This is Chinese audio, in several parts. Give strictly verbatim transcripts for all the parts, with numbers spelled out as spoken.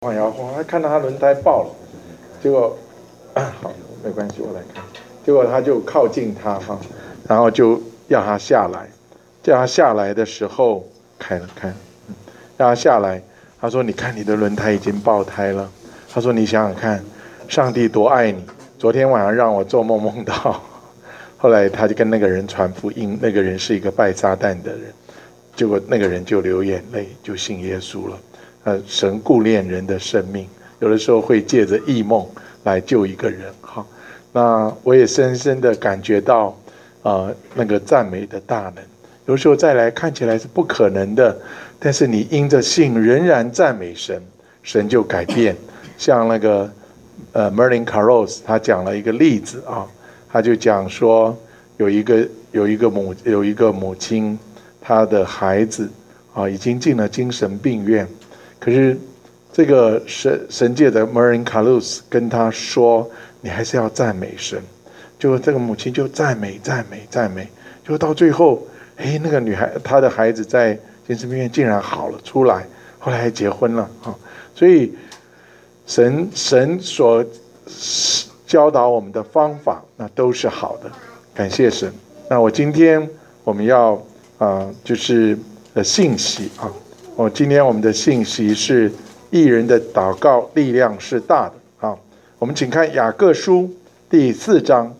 晃摇晃，他看到他轮胎爆了，结果、啊、好没关系，我来看。结果他就靠近他哈，然后就要他下来，叫他下来的时候开了开了，嗯，让他下来。他说：“你看你的轮胎已经爆胎了。”他说：“你想想看，上帝多爱你。昨天晚上让我做梦梦到。”后来他就跟那个人传福音，那个人是一个拜撒旦的人，结果那个人就流眼泪，就信耶稣了。呃，神顾念人的生命，有的时候会借着异梦来救一个人。好，那我也深深的感觉到，呃，那个赞美的大能。有时候再来看起来是不可能的，但是你因着信仍然赞美神，神就改变。像那个呃 Merlin Carols 他讲了一个例子啊，他就讲说有一个有一个母有一个母亲，她的孩子啊已经进了精神病院。可是，这个神神界的 Merlin Carols 跟他说：“你还是要赞美神。”结果这个母亲就赞美、赞美、赞美。结果到最后，哎，那个女孩，她的孩子在精神病院竟然好了出来，后来还结婚了啊！所以，神神所教导我们的方法，那都是好的，感谢神。那我今天我们要啊、呃，就是的信息啊。哦，今天我们的信息是义人的祷告力量是大的。好，我们请看雅各书第四章。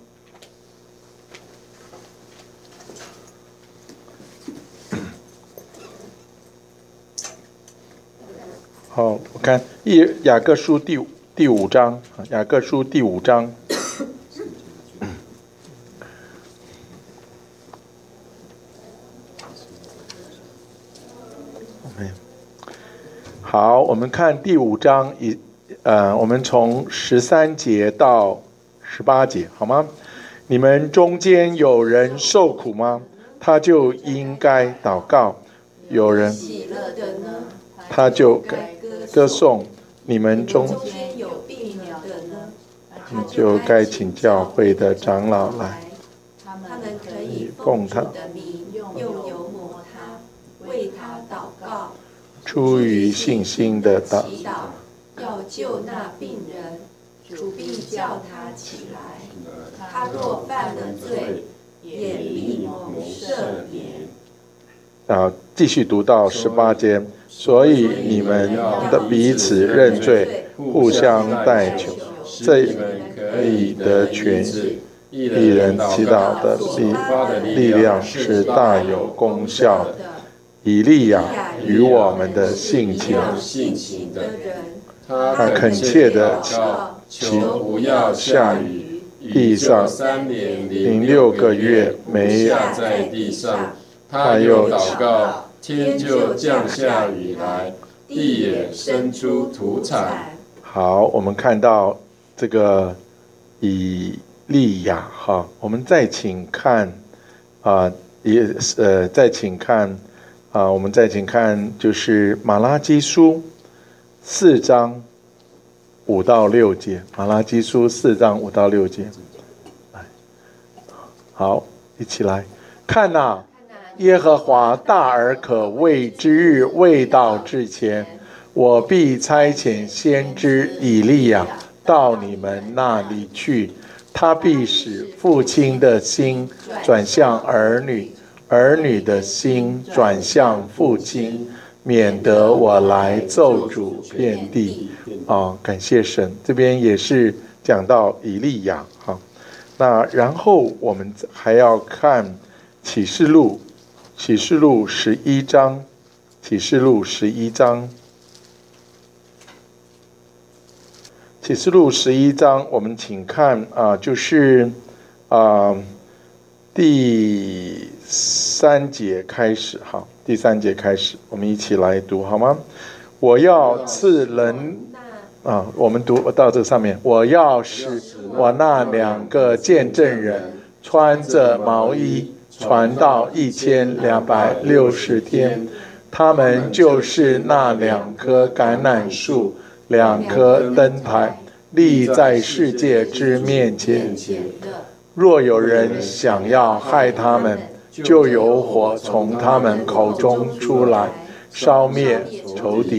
好，我看雅各书第第五章，雅各书第五章。好，我们看第五章，以呃，我们从十三节到十八节，好吗？你们中间有人受苦吗？他就应该祷告；有人喜乐的呢， 他就该歌颂；你们中间有病了的呢， 你就该请教会的长老来， 他们可以奉主的名用油抹他，为他祷告。 出于信心的祷祈祷，要救那病人，主必叫他起来。他若犯了罪，也必蒙赦免。 啊，继续读到十八节，所以你们的彼此认罪，互相代求，这可以得痊愈。一人祈祷的力力量是大有功效的。以利亚与我们的性情，他恳切的求不要下雨，地上三年零六个月没下在地上，他又祷告，天就降下雨来，地也生出土产。 好，我们看到这个以利亚哈，我们再请看啊、呃，也呃，再请看。啊，我们再请看，就是马拉基书四章五到六节。马拉基书四章五到六节，好，一起来看呐、啊！耶和华大而可畏之日未到之前，我必差遣先知以利亚到你们那里去，他必使父亲的心转向儿女。儿女的心转向父亲，免得我来咒诅遍地。哦，感谢神。这边也是讲到以利亚。好，那然后我们还要看启示录，启示录十一章，启示录十一章，启示录十一章，我们请看啊、呃，就是啊。呃第三节开始，好，第三节开始，我们一起来读好吗？我要赐人啊，我们读到这上面，我要使我那两个见证人穿着毛衣传到一千两百六十天，他们就是那两棵橄榄树，两棵灯台，立在世界之面前。若有人想要害他们，就有火从他们口中出来，烧灭仇敌。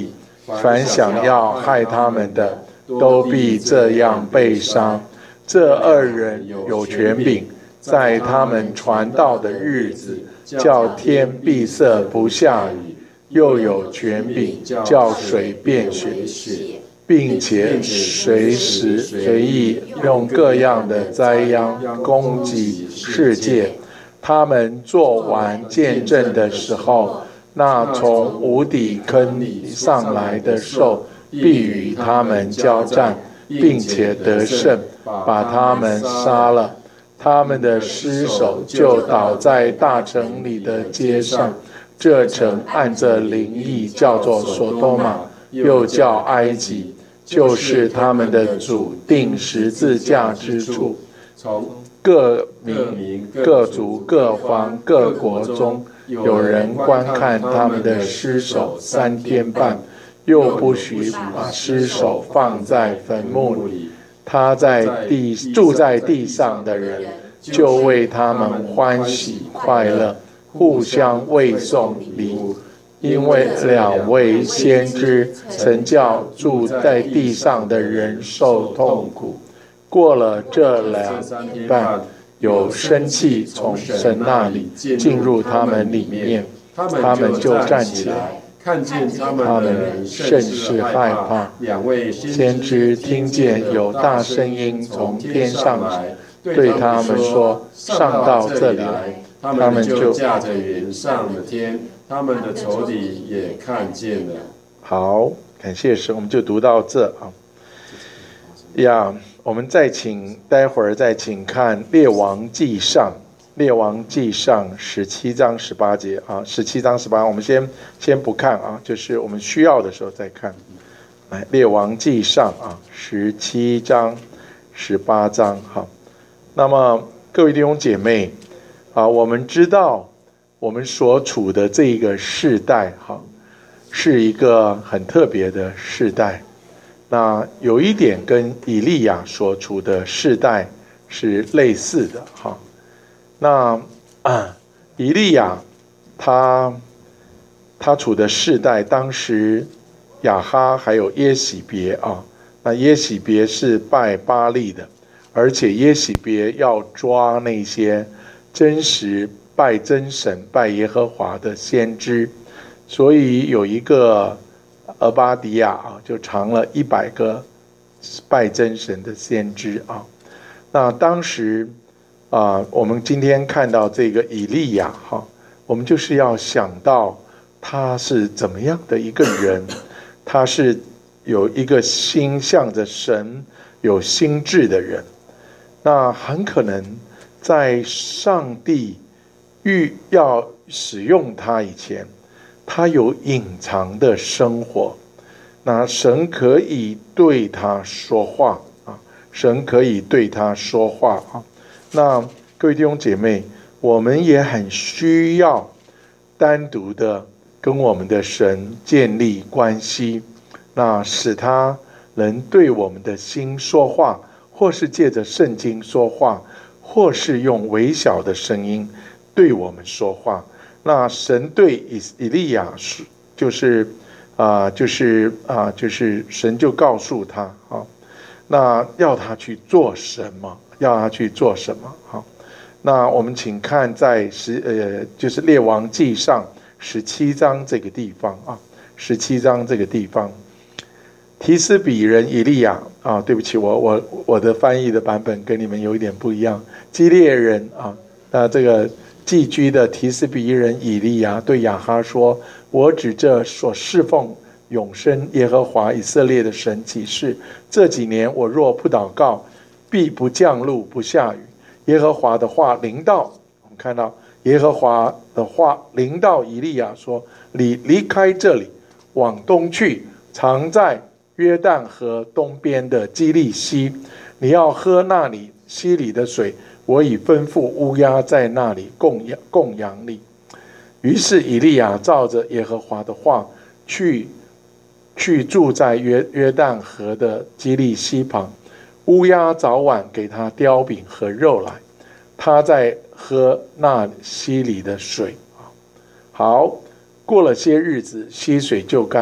凡想要害他们的，都必这样被杀。这二人有权柄，在他们传道的日子，叫天闭塞不下雨，又有权柄叫水变血，并且随时随意用各样的灾殃攻击世界。他们做完见证的时候，那从无底坑里上来的兽必与他们交战，并且得胜，把他们杀了。他们的尸首就倒在大城里的街上。这城按着灵意叫做所多玛，又叫埃及，就是他们的主钉十字架之处。从各民、各族、各方、各国中，有人观看他们的尸首三天半，又不许把尸首放在坟墓里。他在地住在地上的人，就为他们欢喜快乐，互相慰颂礼物，因为两位先知曾叫住在地上的人受痛苦。过了这两天半，有生气从神那里进入他们里面，他们就站起来，看见他们甚是害怕。两位先知听见有大声音从天上来，对他们说：“上到这里来。”他们就驾着云上了天，他们的仇敌也看见了。好，感谢神，我们就读到这啊。呀，我们再请，待会儿再请看《列王纪上》，《列王纪上》十七章十八节啊，十七章十八，我们先先不看啊，就是我们需要的时候再看。来，《列王纪上》啊，十七章、十八章，好。那么各位弟兄姐妹啊，我们知道我们所处的这个世代哈，是一个很特别的世代。那有一点跟以利亚所处的世代是类似的哈。那啊，以利亚他他处的世代，当时亚哈还有耶洗别啊，那耶洗别是拜巴力的，而且耶洗别要抓那些真实拜真神、拜耶和华的先知，所以有一个俄巴底亚啊，就藏了一百个拜真神的先知啊。那当时啊，我们今天看到这个以利亚哈，我们就是要想到他是怎么样的一个人，他是有一个心向着神、有心志的人。那很可能在上帝欲要使用他以前，他有隐藏的生活。那神可以对他说话啊，神可以对他说话啊。那各位弟兄姐妹，我们也很需要单独的跟我们的神建立关系，那使他能对我们的心说话，或是借着圣经说话，或是用微小的声音对我们说话。那神对以以利亚就是啊、呃，就是啊、呃，就是神就告诉他啊，那要他去做什么，要他去做什么。好，那我们请看在十呃，就是列王纪上十七章这个地方啊，十七章这个地方，提斯比人以利亚啊，对不起，我我我的翻译的版本跟你们有一点不一样。基列人啊，那这个寄居的提斯比人以利亚对亚哈说：“我指着所侍奉永生耶和华以色列的神起誓，这几年我若不祷告，必不降露不下雨。耶和华的话临到，我们看到耶和华的话临到以利亚说：你离开这里，往东去，藏在约旦河东边的基利溪，你要喝那里溪里的水。我已吩咐乌鸦在那里供养供养你。”于是以利亚照着耶和华的话去去住在约约旦河的基利溪旁，乌鸦早晚给他叼饼和肉来，他在喝那溪里的水。好，过了些日子，溪水就干了。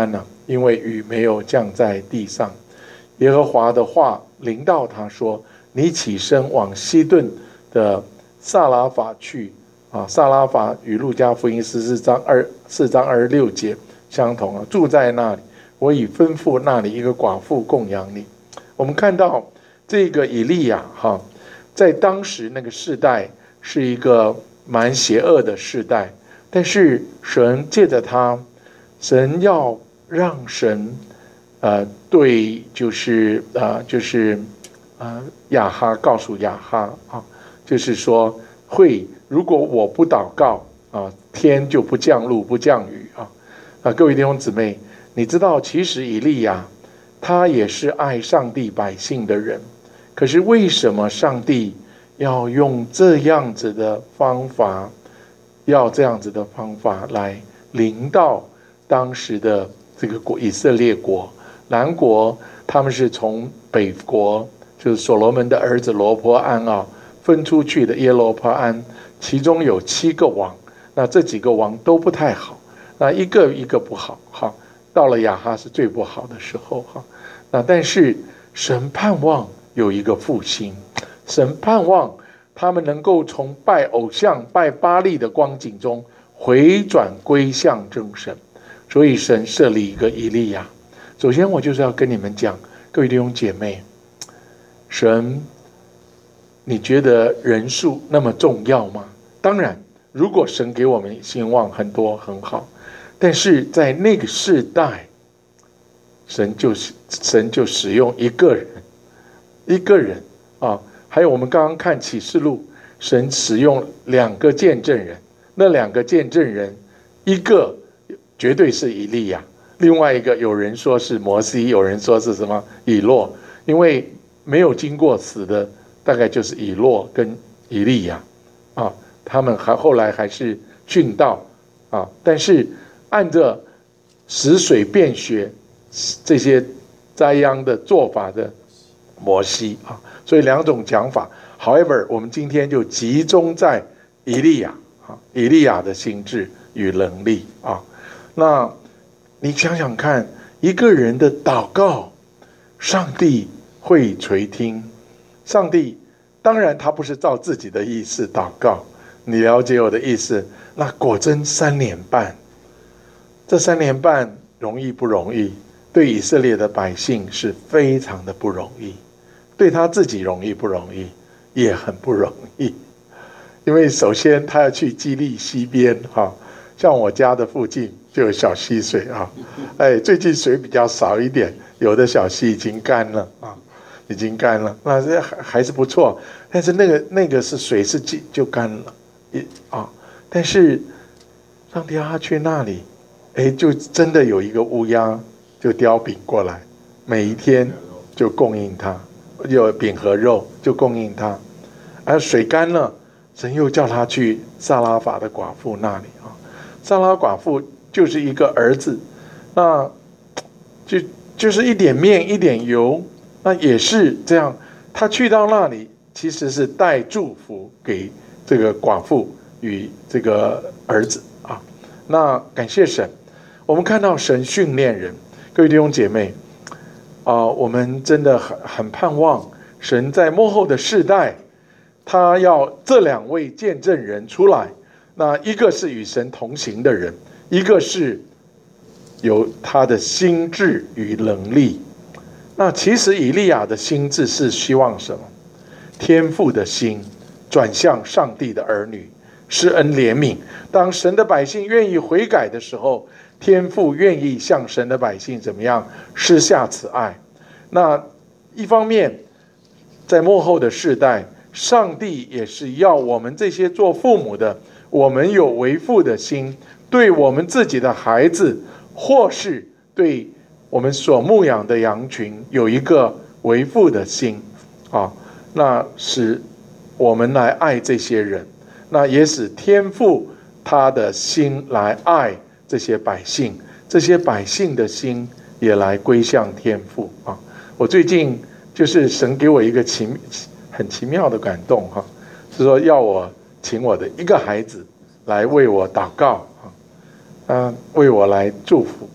因为雨没有降在地上。耶和华的话临到他说：你起身往西顿的撒拉法去。啊，撒拉法与路加福音十四章二四章二十六节相同啊，住在那里，我已吩咐那里一个寡妇供养你。我们看到这个以利亚哈，在当时那个世代是一个蛮邪恶的世代，但是神借着他，神要让神呃对就是呃就是呃亚哈告诉亚哈啊，就是说会。如果我不祷告啊，天就不降露不降雨啊！啊，各位弟兄姊妹，你知道，其实以利亚他也是爱上帝百姓的人，可是为什么上帝要用这样子的方法，要这样子的方法来临到当时的这个国以色列国？南国他们是从北国，就是所罗门的儿子罗波安啊分出去的耶罗波安。其中有七个王，那这几个王都不太好，那一个一个不好哈。到了亚哈是最不好的时候哈。那但是神盼望有一个复兴，神盼望他们能够从拜偶像、拜巴力的光景中回转归向真神，所以神设立一个以利亚。首先，我就是要跟你们讲，各位弟兄姐妹，神。你觉得人数那么重要吗？当然，如果神给我们兴旺很多很好，但是在那个世代，神就是神就使用一个人，一个人啊。还有我们刚刚看启示录，神使用两个见证人，那两个见证人，一个绝对是以利亚，另外一个有人说是摩西，有人说是什么以诺，因为没有经过死的。大概就是以诺跟以利亚啊，他们还后来还是殉道啊，但是按着使水变血这些灾殃的做法的摩西啊，所以两种讲法。However， 我们今天就集中在以利亚啊，以利亚的心智与能力啊。那你想想看，一个人的祷告，上帝会垂听。上帝当然他不是照自己的意思祷告，你了解我的意思？那果真三年半，这三年半容易不容易？对以色列的百姓是非常的不容易，对他自己容易不容易？也很不容易，因为首先他要去基利西边哈，像我家的附近就有小溪水啊，哎，最近水比较少一点，有的小溪已经干了啊。已经干了，那这还还是不错，但是那个那个是水是就就干了，一啊，但是上帝他去那里，哎，就真的有一个乌鸦就叼饼过来，每一天就供应他，有饼和肉就供应他，而水干了，神又叫他去撒拉法的寡妇那里啊，撒拉寡妇就是一个儿子，那就就是一点面一点油。那也是这样，他去到那里其实是带祝福给这个寡妇与这个儿子啊。那感谢神，我们看到神训练人，各位弟兄姐妹啊、呃，我们真的很很盼望神在末后的世代，他要这两位见证人出来。那一个是与神同行的人，一个是有他的心智与能力。那其实以利亚的心志是希望什么？天父的心转向上帝的儿女，施恩怜悯。当神的百姓愿意悔改的时候，天父愿意向神的百姓怎么样施下慈爱。那一方面，在末后的世代，上帝也是要我们这些做父母的，我们有为父的心，对我们自己的孩子，或是对我们所牧养的羊群有一个为父的心啊，那使我们来爱这些人，那也使天父他的心来爱这些百姓，这些百姓的心也来归向天父啊。我最近就是神给我一个奇很奇妙的感动哈，是说要我请我的一个孩子来为我祷告啊，啊为我来祝福。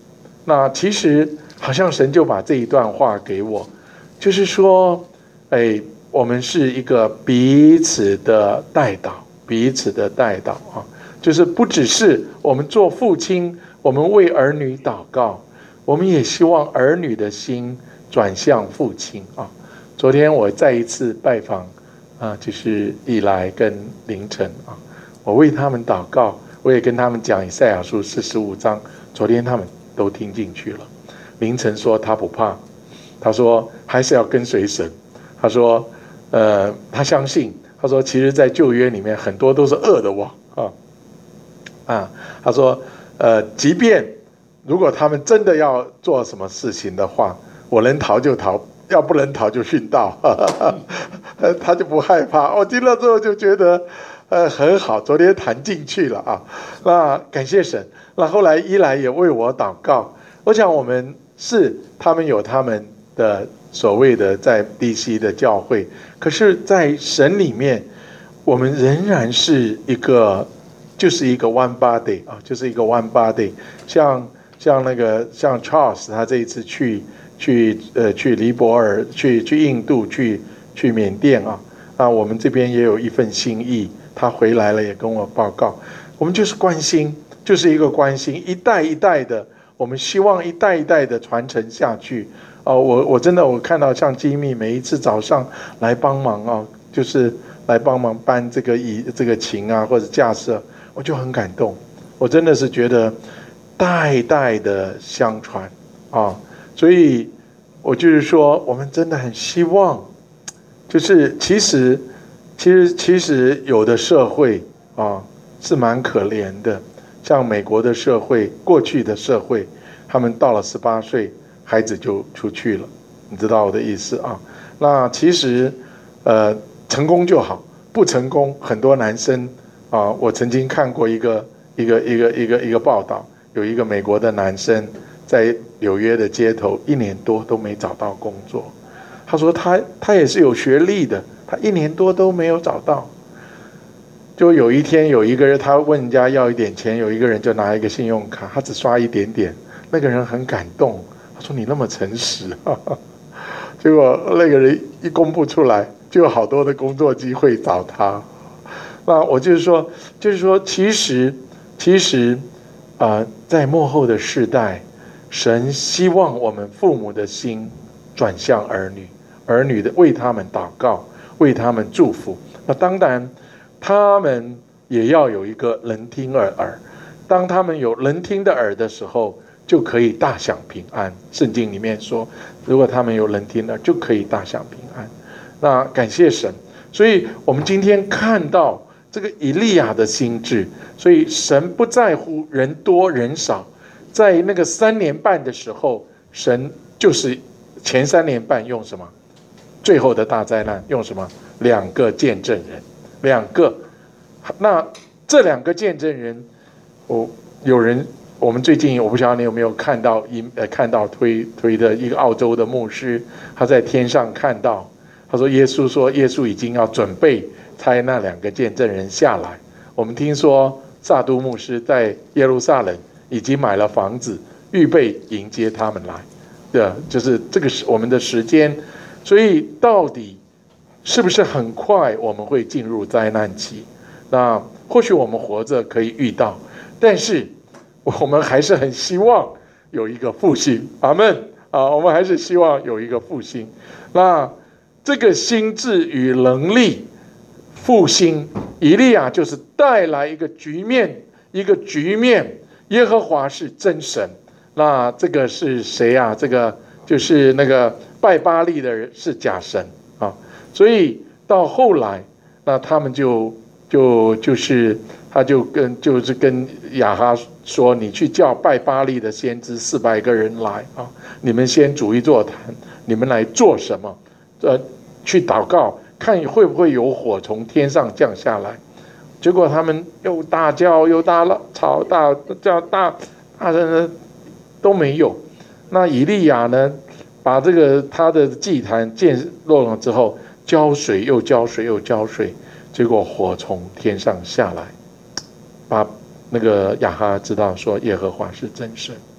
那其实好像神就把这一段话给我，就是说，哎，我们是一个彼此的代祷，彼此的代祷啊，就是不只是我们做父亲，我们为儿女祷告，我们也希望儿女的心转向父亲啊。昨天我再一次拜访啊，就是以来跟凌晨啊，我为他们祷告，我也跟他们讲以赛亚书四十五章，昨天他们都听进去了。凌晨说他不怕，他说还是要跟随神，他说呃他相信，他说其实在旧约里面很多都是恶的王啊啊，他说呃即便如果他们真的要做什么事情的话，我能逃就逃，要不能逃就殉道，他就不害怕。我听了之后就觉得呃很好，昨天谈进去了啊。那感谢神。那后来伊莱也为我祷告，我想我们是他们有他们的所谓的在 D C 的教会，可是在神里面我们仍然是一个就是一个 one body 啊，就是一个 one body。像像那个像 Charles 他这一次去去呃去尼泊尔，去去印度，去去缅甸啊，啊我们这边也有一份心意，他回来了也跟我报告，我们就是关心，就是一个关心，一代一代的，我们希望一代一代的传承下去。哦，我我真的我看到像基密每一次早上来帮忙啊，就是来帮忙搬这个椅这个琴啊或者架设，我就很感动。我真的是觉得代代的相传啊，所以我就是说，我们真的很希望，就是其实其实其实有的社会啊是蛮可怜的，像美国的社会，过去的社会，他们到了十八岁。孩子就出去了，你知道我的意思啊？那其实，呃，成功就好，不成功，很多男生啊，我曾经看过一个一个一个一个一个报道，有一个美国的男生在纽约的街头一年多都没找到工作，他说他他也是有学历的，他一年多都没有找到。就有一天有一个人他问人家要一点钱，有一个人就拿一个信用卡，他只刷一点点，那个人很感动。他说你那么诚实，哈哈，结果那个人一公布出来，就有好多的工作机会找他。那我就是说，就是说，其实，其实，啊、呃，在末后的世代，神希望我们父母的心转向儿女，儿女的为他们祷告，为他们祝福。那当然，他们也要有一个能听的耳。当他们有能听的耳的时候，就可以大享平安。圣经里面说，如果他们有能听的，就可以大享平安。那感谢神，所以我们今天看到这个以利亚的心志，所以神不在乎人多人少。在那个三年半的时候，神就是前三年半用什么？最后的大灾难用什么？两个见证人，两个。那这两个见证人，我有人。我们最近我不晓得你有没有看到一呃看到推推的一个澳洲的牧师，他在天上看到，他说耶稣说耶稣已经要准备差那两个见证人下来。我们听说萨都牧师在耶路撒冷已经买了房子，预备迎接他们来。对，就是这个是我们的时间，所以到底是不是很快我们会进入灾难期？那或许我们活着可以遇到，但是。我们还是很希望有一个复兴，阿们啊！我们还是希望有一个复兴。那这个心智与能力复兴，以利亚就是带来一个局面，一个局面。耶和华是真神，那这个是谁啊？这个就是那个拜巴力的人是假神啊。所以到后来，那他们就就就是。他就跟就是跟亚哈说，你去叫拜巴力的先知四百个人来啊，你们先组一座坛，你们来做什么？呃，去祷告，看会不会有火从天上降下来。结果他们又大叫又大吵大叫大大声的都没有。那以利亚呢，把这个他的祭坛建落了之后，浇水又浇水又浇水，结果火从天上下来。把那个亚哈知道说耶和华是真神，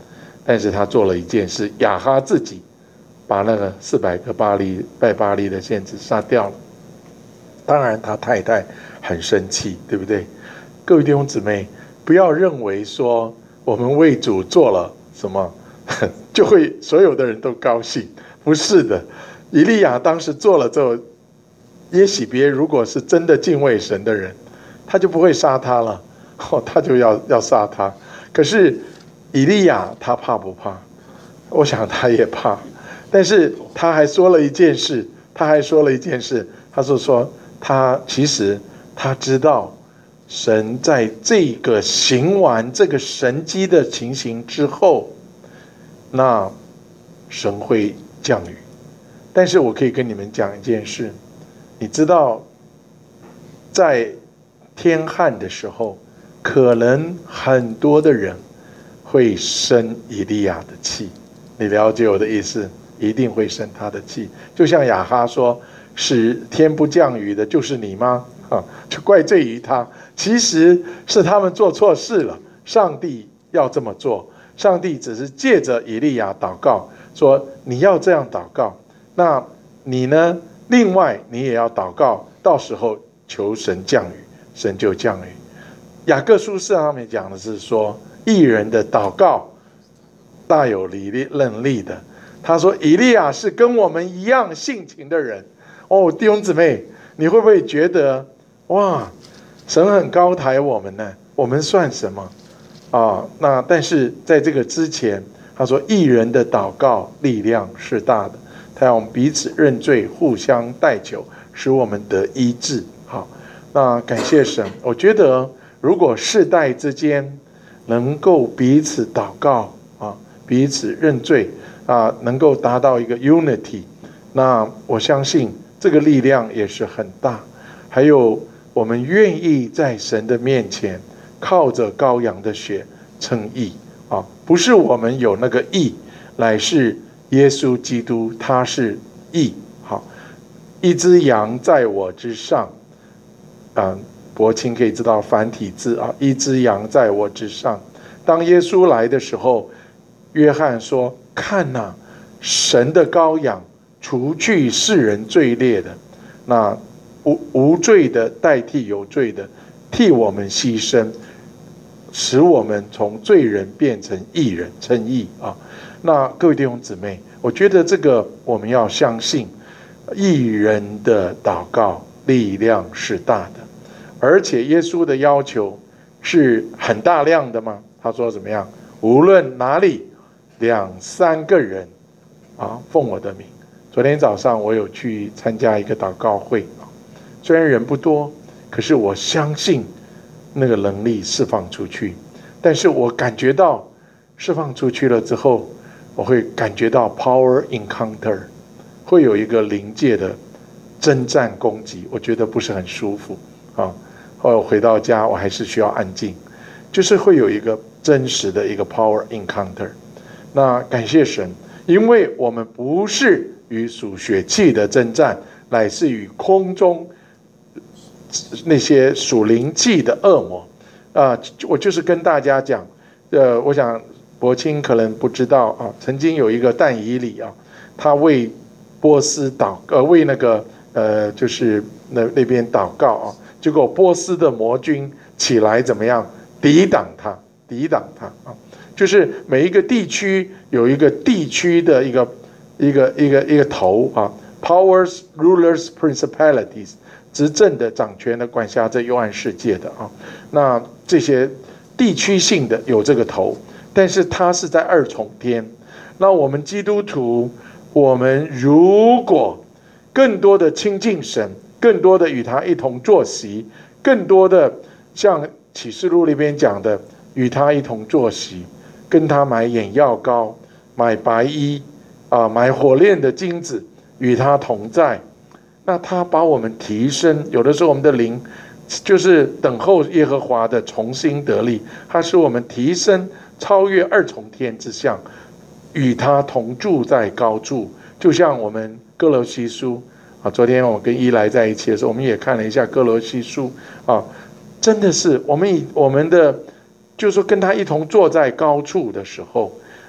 但是他做了一件事，亚哈自己把那个四百个巴利拜巴利的先知杀掉了。当然他太太很生气，对不对？各位弟兄姊妹，不要认为说我们为主做了什么就会所有的人都高兴，不是的。以利亚当时做了之后，耶洗别如果是真的敬畏神的人，他就不会杀他了，哦，他就要要杀他。可是以利亚他怕不怕？我想他也怕，但是他还说了一件事，他还说了一件事，他是说他其实他知道神在这个行完这个神迹的情形之后，那神会降雨。但是我可以跟你们讲一件事，你知道在天旱的时候，可能很多的人会生以利亚的气，你了解我的意思？一定会生他的气。就像亚哈说，使天不降雨的就是你吗？啊，就怪罪于他。其实是他们做错事了，上帝要这么做，上帝只是借着以利亚祷告说你要这样祷告，那你呢，另外你也要祷告，到时候求神降雨，神就降雨。雅各书四上面讲的是说，义人的祷告大有力能力的。他说以利亚是跟我们一样性情的人。哦，弟兄姊妹，你会不会觉得哇，神很高抬我们呢？我们算什么啊？那但是在这个之前，他说义人的祷告力量是大的，他要我们彼此认罪，互相代求，使我们得医治。好，那感谢神。我觉得如果世代之间能够彼此祷告啊，彼此认罪啊，能够达到一个 unity， 那我相信这个力量也是很大。还有我们愿意在神的面前靠着羔羊的血称义啊，不是我们有那个义，乃是耶稣基督他是义。好，一只羊在我之上，啊，伯清可以知道繁体字啊，一只羊在我之上。当耶稣来的时候，约翰说：“看哪、啊，神的羔羊，除去世人罪孽的，那无无罪的代替有罪的，替我们牺牲，使我们从罪人变成义人，称义啊。”那各位弟兄姊妹，我觉得这个我们要相信，义人的祷告力量是大的，而且耶稣的要求是很大量的吗？他说怎么样？无论哪里两三个人啊，奉我的名。昨天早上我有去参加一个祷告会啊，虽然人不多，可是我相信那个能力释放出去。但是我感觉到释放出去了之后，我会感觉到 power encounter， 会有一个灵界的征战攻击，我觉得不是很舒服啊。后来我回到家，我还是需要安静，就是会有一个真实的一个 power encounter。那感谢神，因为我们不是与属血气的征战，乃是与空中那些属灵气的恶魔。啊、呃，我就是跟大家讲，呃，我想伯清可能不知道啊，曾经有一个但以理啊，他为波斯祷，呃，为那个呃，就是那那边祷告啊，结果波斯的魔军起来怎么样抵挡他，抵挡他啊。就是每一个地区有一个地区的一个一个一个一个头啊 ，powers, rulers, principalities， 执政的、掌权的、管辖这幽暗世界的啊。那这些地区性的有这个头，但是它是在二重天。那我们基督徒，我们如果更多的亲近神，更多的与他一同坐席，更多的像启示录里边讲的，与他一同坐席。跟他买眼药膏，买白衣啊，买火炼的金子，与他同在。那他把我们提升，有的时候我们的灵就是等候耶和华的重新得力，他使我们提升，超越二重天之上，与他同住在高处。就像我们歌罗西书啊，昨天我跟伊莱在一起的时候，我们也看了一下歌罗西书啊，真的是我们以我们的。就是说跟他一同坐在高处的时候，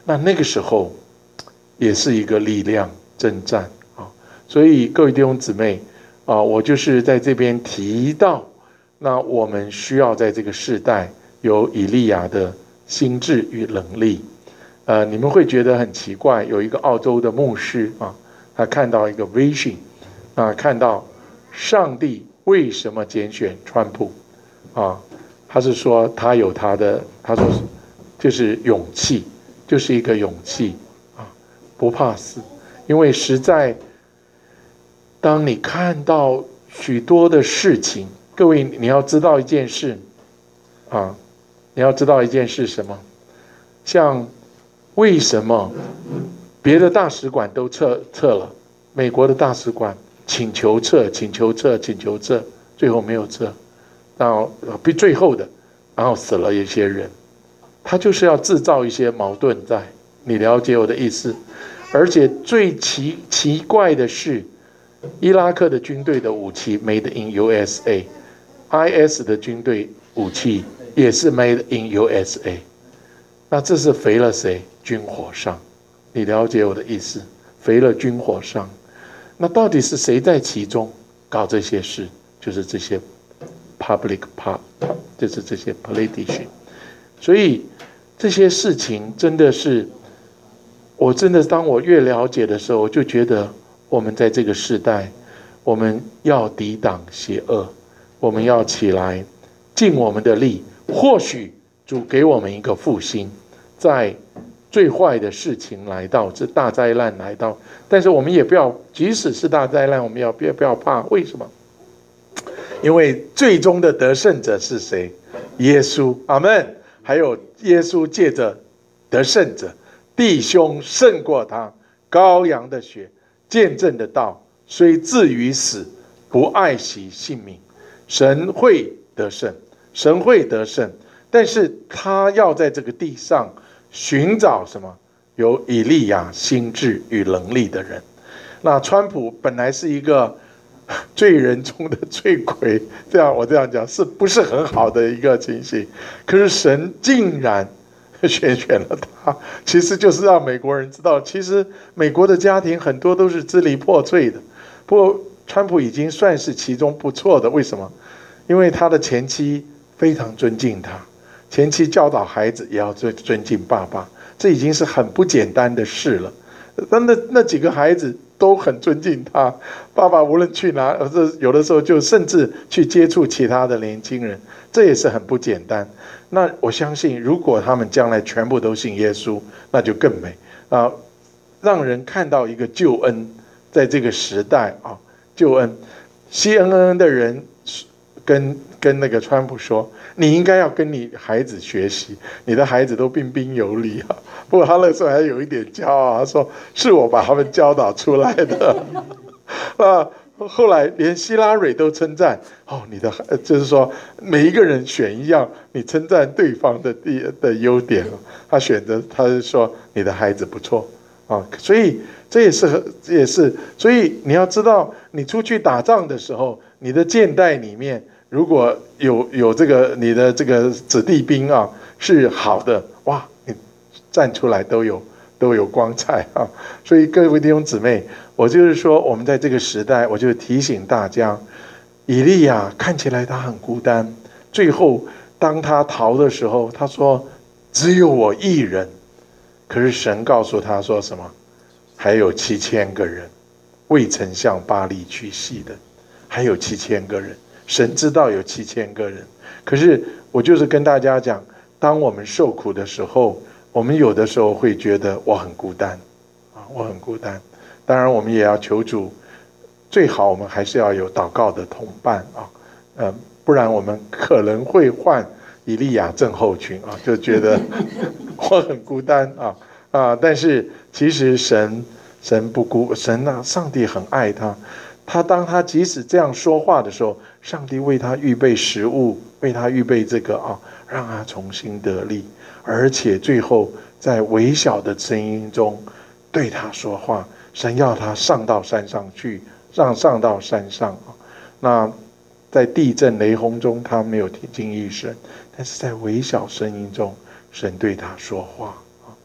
那那个时候也是一个力量征战啊。所以各位弟兄姊妹啊，我就是在这边提到，那我们需要在这个世代有以利亚的心智与能力。呃，你们会觉得很奇怪，有一个澳洲的牧师啊，他看到一个 vision 啊，看到上帝为什么拣选川普啊？他是说他有他的，他说就是勇气，就是一个勇气啊，不怕死，因为实在，当你看到许多的事情，各位你要知道一件事啊，你要知道一件事什么？像为什么别的大使馆都撤撤了，美国的大使馆请求撤，请求撤，请求撤，最后没有撤，然后比最后的，然后死了一些人，他就是要制造一些矛盾在，你了解我的意思？而且最奇奇怪的是，伊拉克的军队的武器 made in U S A，I S 的军队武器也是 made in U S A， 那这是肥了谁？军火商，你了解我的意思？肥了军火商，那到底是谁在其中搞这些事？就是这些 public part， 就是这些 politician。所以这些事情真的是，我真的当我越了解的时候，我就觉得我们在这个时代，我们要抵挡邪恶，我们要起来尽我们的力。或许主给我们一个复兴，在最坏的事情来到，这大灾难来到，但是我们也不要，即使是大灾难，我们要不要不要怕？为什么？因为最终的得胜者是谁？耶稣，阿们。还有耶稣借着得胜者，弟兄胜过他，羔羊的血，见证的道，虽至于死，不爱惜性命。神会得胜，神会得胜，但是他要在这个地上寻找什么？有以利亚心智与能力的人。那川普本来是一个罪人中的罪魁，这样我这样讲是不是很好的一个情形？可是神竟然选选了他，其实就是让美国人知道，其实美国的家庭很多都是支离破碎的。不过川普已经算是其中不错的，为什么？因为他的前妻非常尊敬他，前妻教导孩子也要尊尊敬爸爸，这已经是很不简单的事了。但那那几个孩子都很尊敬他，爸爸无论去哪，这有的时候就甚至去接触其他的年轻人，这也是很不简单。那我相信，如果他们将来全部都信耶稣，那就更美啊！让人看到一个救恩，在这个时代啊，救恩。C N N 的人跟跟那个川普说，你应该要跟你孩子学习，你的孩子都彬彬有礼啊。不过他那时候还有一点骄傲，他说是我把他们教导出来的。啊，后来连希拉蕊都称赞哦，你的就是说每一个人选一样，你称赞对方的的优点。他选择他是说你的孩子不错啊，所以这也是这也是，所以你要知道，你出去打仗的时候，你的箭袋里面如果有有这个你的这个子弟兵啊是好的，哇，你站出来都有都有光彩啊！所以各位弟兄姊妹，我就是说，我们在这个时代，我就提醒大家，以利亚看起来他很孤单，最后当他逃的时候，他说只有我一人，可是神告诉他说什么？还有七千个人未曾向巴力屈膝的，还有七千个人，神知道有七千个人。可是我就是跟大家讲，当我们受苦的时候，我们有的时候会觉得我很孤单啊，我很孤单。当然我们也要求主，最好我们还是要有祷告的同伴啊，呃，不然我们可能会患以利亚症候群啊，就觉得我很孤单啊啊！但是其实神神不孤，神啊，上帝很爱他。他当他即使这样说话的时候，上帝为他预备食物，为他预备这个啊，让他重新得力，而且最后在微小的声音中对他说话。神要他上到山上去，让上到山上啊。那在地震雷轰中，他没有听进一声，但是在微小声音中，神对他说话啊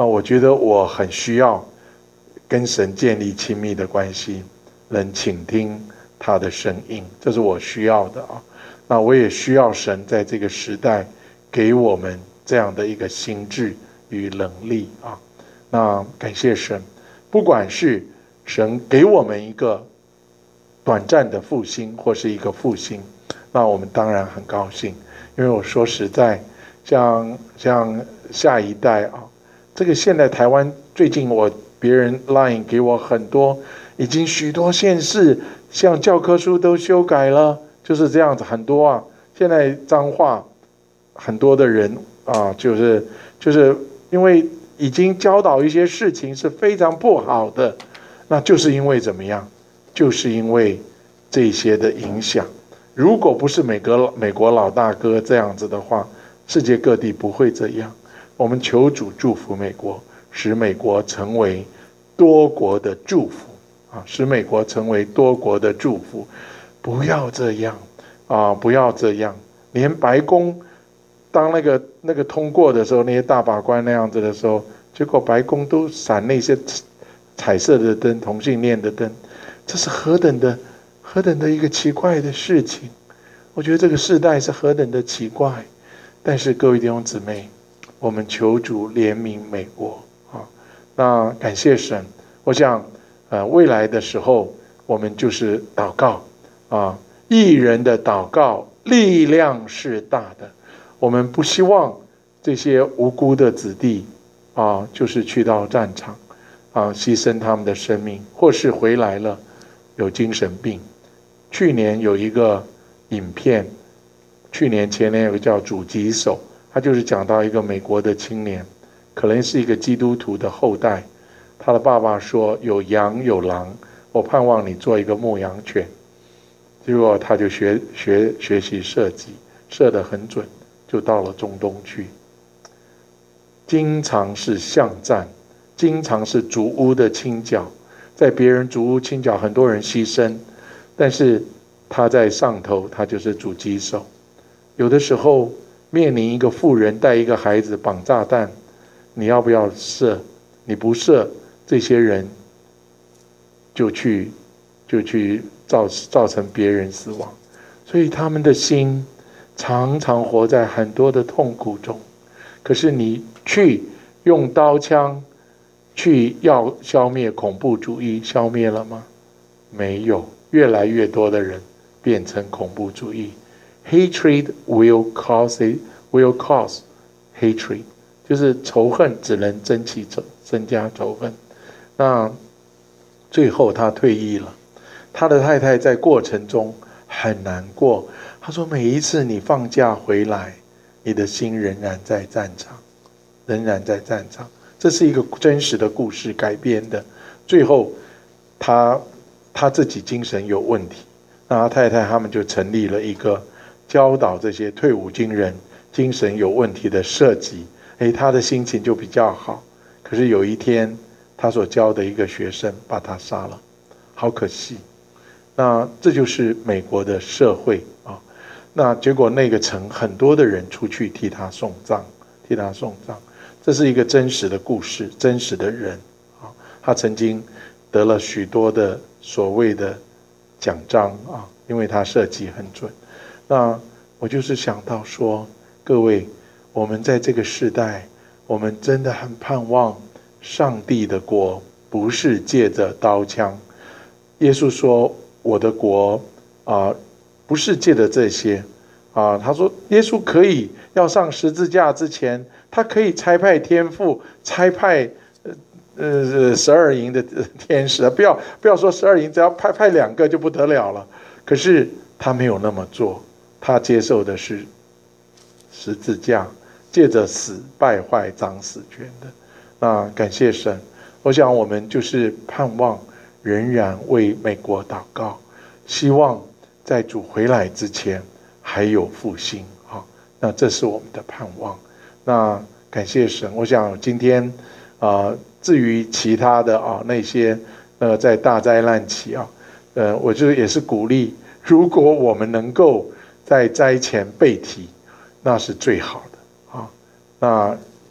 啊，我觉得我很需要跟神建立亲密的关系，能倾听他的声音，这是我需要的啊。那我也需要神在这个时代给我们这样的一个心智与能力啊。那感谢神，不管是神给我们一个短暂的复兴，或是一个复兴，那我们当然很高兴。因为我说实在，像像下一代啊，这个现在台湾最近我别人 Line 给我很多，已经许多县市像教科书都修改了，就是这样子很多啊。现在彰化很多的人啊，就是就是因为已经教导一些事情是非常不好的，那就是因为怎么样？就是因为这些的影响。如果不是美国美国老大哥这样子的话，世界各地不会这样。我们求主祝福美国，使美国成为多国的祝福啊！使美国成为多国的祝福，不要这样啊！不要这样，连白宫当那个那个通过的时候，那些大法官那样子的时候，结果白宫都闪那些彩色的灯，同性恋的灯，这是何等的何等的一个奇怪的事情！我觉得这个世代是何等的奇怪。但是各位弟兄姊妹，我们求主怜悯美国啊！那感谢神，我想，呃，未来的时候，我们就是祷告啊，义人的祷告力量是大的。我们不希望这些无辜的子弟啊，就是去到战场啊，牺牲他们的生命，或是回来了有精神病。去年有一个影片。去年前年有个叫主棘手，他就是讲到一个美国的青年，可能是一个基督徒的后代，他的爸爸说有羊有狼，我盼望你做一个牧羊犬。结果他就学学学习射击，射得很准，就到了中东去。经常是巷战，经常是主屋的清剿，在别人主屋清剿，很多人牺牲，但是他在上头，他就是主棘手。有的时候面临一个妇人带一个孩子绑炸弹，你要不要射？你不射，这些人就去就去造造成别人死亡，所以他们的心常常活在很多的痛苦中。可是你去用刀枪去要消灭恐怖主义，消灭了吗？没有，越来越多的人变成恐怖主义。Hatred will cause it, will cause hatred， 就是仇恨只能增起仇，增加仇恨。那最后他退役了，他的太太在过程中很难过。他说：“每一次你放假回来，你的心仍然在战场，仍然在战场。”这是一个真实的故事改编的。最后他他自己精神有问题，那他太太他们就成立了一个教导这些退伍军人精神有问题的社集，诶，他的心情就比较好。可是有一天，他所教的一个学生把他杀了，好可惜。那这就是美国的社会啊。那结果那个城很多的人出去替他送葬，替他送葬。这是一个真实的故事，真实的人啊。他曾经得了许多的所谓的奖章啊，因为他射击很准。那我就是想到说，各位，我们在这个时代，我们真的很盼望上帝的国不是借着刀枪。耶稣说：“我的国啊、呃，不是借着这些啊。”他说，耶稣可以要上十字架之前，他可以差派天父，差派呃呃十二营的天使，不要不要说十二营，只要派派两个就不得了了。可是他没有那么做。他接受的是十字架，借着死败坏掌死权的。那感谢神，我想我们就是盼望仍然为美国祷告，希望在主回来之前还有复兴啊。那这是我们的盼望。那感谢神，我想今天啊、呃，至于其他的啊那些呃在大灾难期啊，呃，我就也是鼓励，如果我们能够在灾前被提，那是最好的啊。那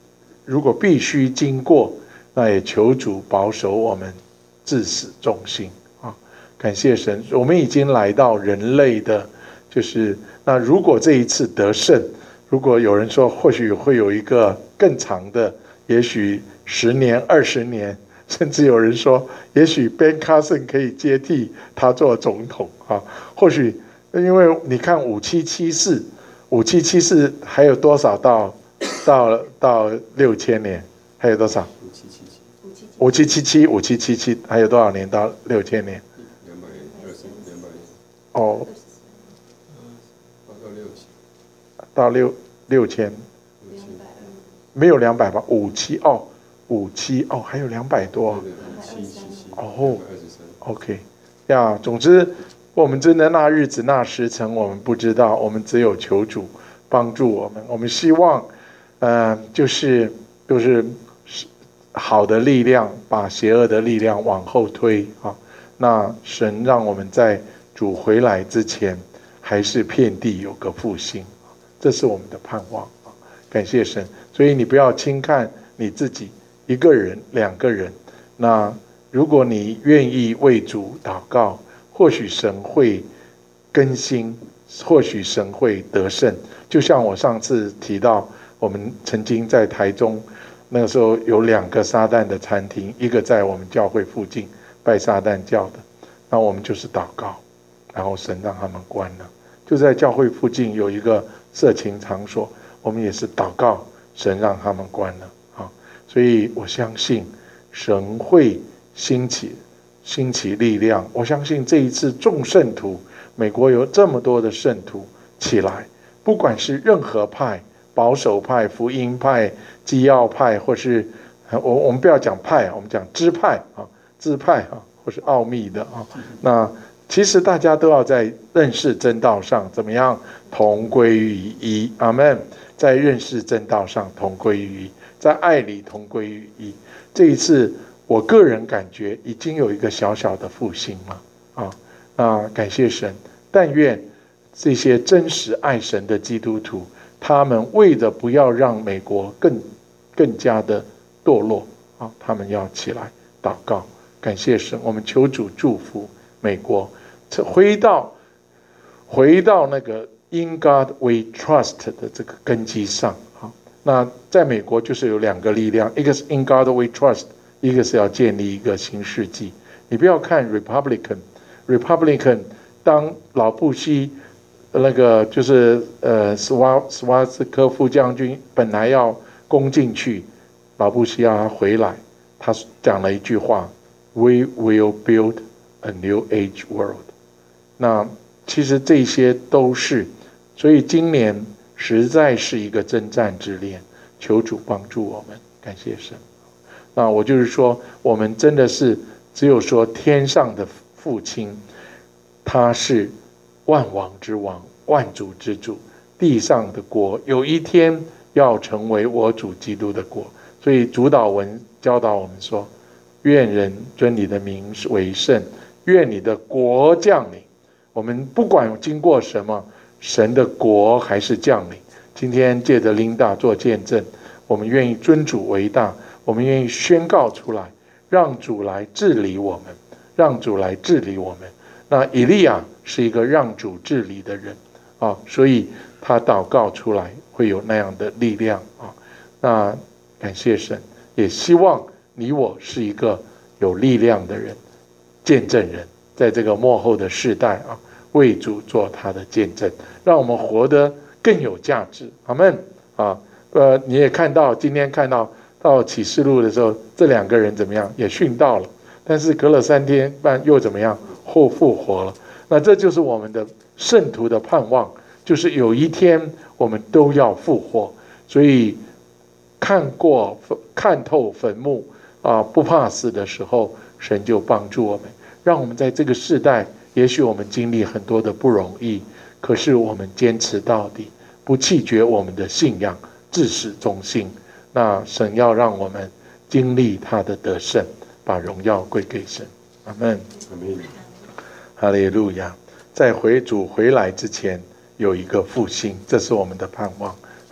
如果必须经过，那也求主保守我们至死忠心啊！感谢神，我们已经来到人类的，就是那如果这一次得胜，如果有人说或许会有一个更长的，也许十年、二十年，甚至有人说，也许 Ben Carson 可以接替他做总统啊！或许因为你看五七七四，五七七四还有多少到到到六千年？还有多少？五七七七，五七七七，五七七七，还有多少年到六千年？ 两百二十，两百年。 哦， 到六千。 到六六千，没有两百吧？五七哦，五七哦，还有两百多。 七七七。 哦 ，OK， 呀，总之我们真的那日子那时辰我们不知道，我们只有求主帮助我们。我们希望，呃，就是就是好的力量把邪恶的力量往后推啊。那神让我们在主回来之前，还是遍地有个复兴，这是我们的盼望啊！感谢神。所以你不要轻看你自己一个人、两个人。那如果你愿意为主祷告，或许神会更新，或许神会得胜。就像我上次提到，我们曾经在台中，那个时候有两个撒旦的餐厅，一个在我们教会附近拜撒旦教的，那我们就是祷告，然后神让他们关了。就在教会附近有一个色情场所，我们也是祷告，神让他们关了啊。所以我相信神会兴起兴起力量。我相信这一次众圣徒，美国有这么多的圣徒起来，不管是任何派，保守派、福音派、基要派，或是我我们不要讲派，我们讲支派啊，支派啊，或是奥秘的啊。那其实大家都要在认识真道上怎么样同归于一，阿们。在认识真道上同归于一，在爱里同归于一。这一次我个人感觉已经有一个小小的复兴了啊！那感谢神，但愿这些真实爱神的基督徒，他们为了不要让美国更更加的堕落啊，他们要起来祷告。感谢神，我们求主祝福美国，回到回到那个 In God We Trust 的这个根基上啊。那在美国就是有两个力量，一个是 In God We Trust， 一个是要建立一个新世纪。你不要看 Republican， Republican 当老布希那个就是呃斯瓦斯瓦斯科夫将军本来要攻进去，老布希要他回来，他讲了一句话 ：We will build a new age world。那其实这些都是，所以今年实在是一个征战之年，求主帮助我们，感谢神。那我就是说，我们真的是只有说天上的父亲，他是万王之王，万主之主，地上的国有一天要成为我主基督的国。所以主导文教导我们说，愿人尊你的名为圣，愿你的国降临。我们不管经过什么，神的国还是降临。今天借着琳达做见证，我们愿意尊主为大，我们愿意宣告出来，让主来治理我们，让主来治理我们。那以利亚是一个让主治理的人啊，所以他祷告出来会有那样的力量啊。那感谢神，也希望你我是一个有力量的人，见证人，在这个末后的世代啊，为主做他的见证，让我们活得更有价值。阿们啊！呃，你也看到今天看到到启示录的时候，这两个人怎么样？也殉道了，但是隔了三天半又怎么样？后复活了。那这就是我们的圣徒的盼望，就是有一天我们都要复活。所以看过看透坟墓啊，不怕死的时候，神就帮助我们，让我们在这个世代，也许我们经历很多的不容易，可是我们坚持到底，不弃绝我们的信仰，至死忠心。那神要让我们经历他的得胜，把荣耀归给神。阿们。 阿们。 哈利路亚！在回主回来之前，有一个复兴，这是我们的盼望。